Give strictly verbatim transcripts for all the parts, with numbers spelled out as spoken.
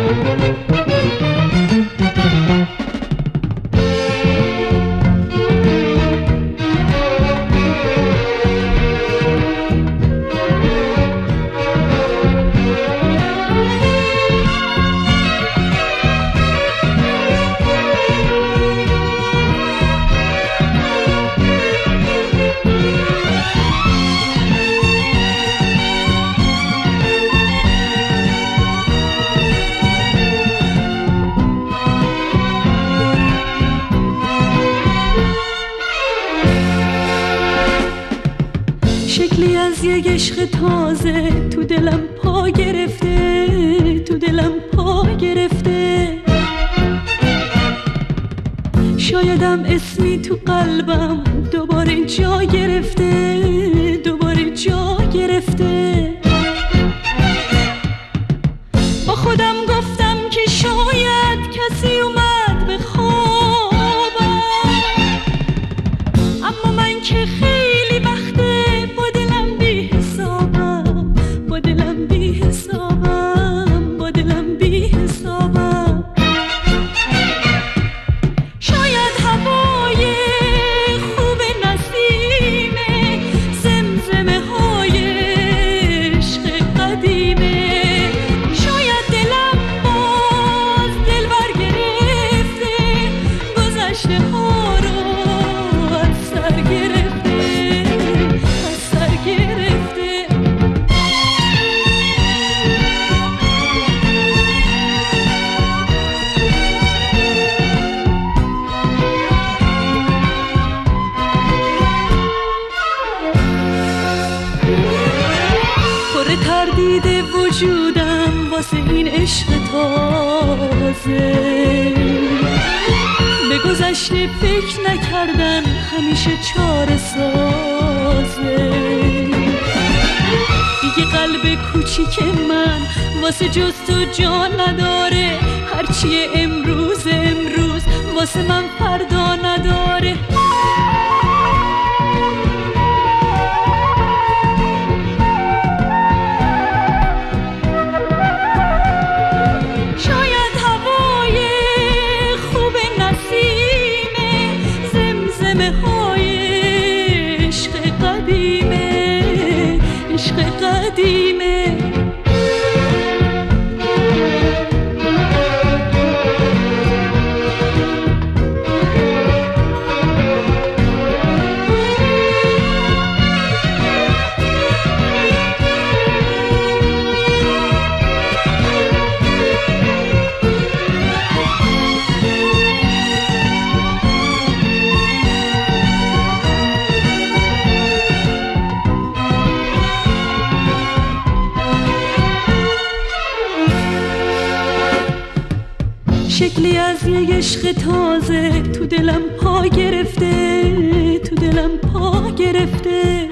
شکلی از یک عشق تازه تو دلم پا گرفته، تو دلم پا گرفته. شایدم اسمی تو قلبم دوباره جا گرفته، دوباره جا گرفته. با خودم گفتم که شاید کسی اومد به خوابم، اما من که خیلی وقته با دلم بی حسابم، با دلم بی حسابم، با دلم بی حسابم. شاید هوای خوب نسیمه، زمزمه های عشق قدیمه. شاید دلم باز دلبر گرفته، گذشته ها رو از سر گرفته، از سر گرفته. پر تردید وجودم واسه این عشق تازه. به گذشته فکر نکردن همیشه چاره سازه. دیگه قلب کوچیک من واسه جز تو جان نداره. هرچی امروز امروز واسه من فردا نداره. شاید هوای خوب نسیمه، زمزمه های عشق قدیمه، عشق قدیمه. شکلی از یک عشق تازه تو دلم پا گرفته، تو دلم پا گرفته.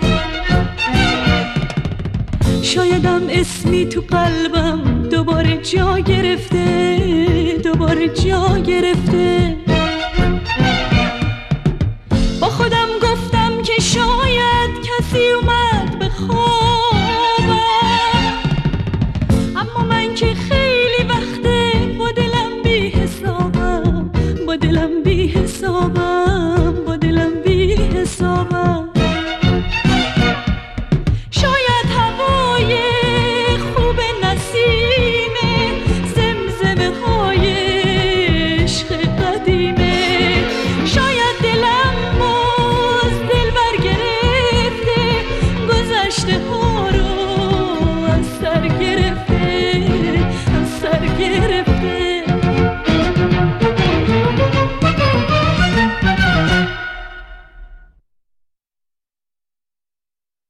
شایدم اسمی تو قلبم دوباره جا گرفته، دوباره جا گرفته. با خودم گفتم که شاید کسی اومد به خوابم، اما من که خیلی وقته با دلم بی حسابم، با دلم بی حسابم.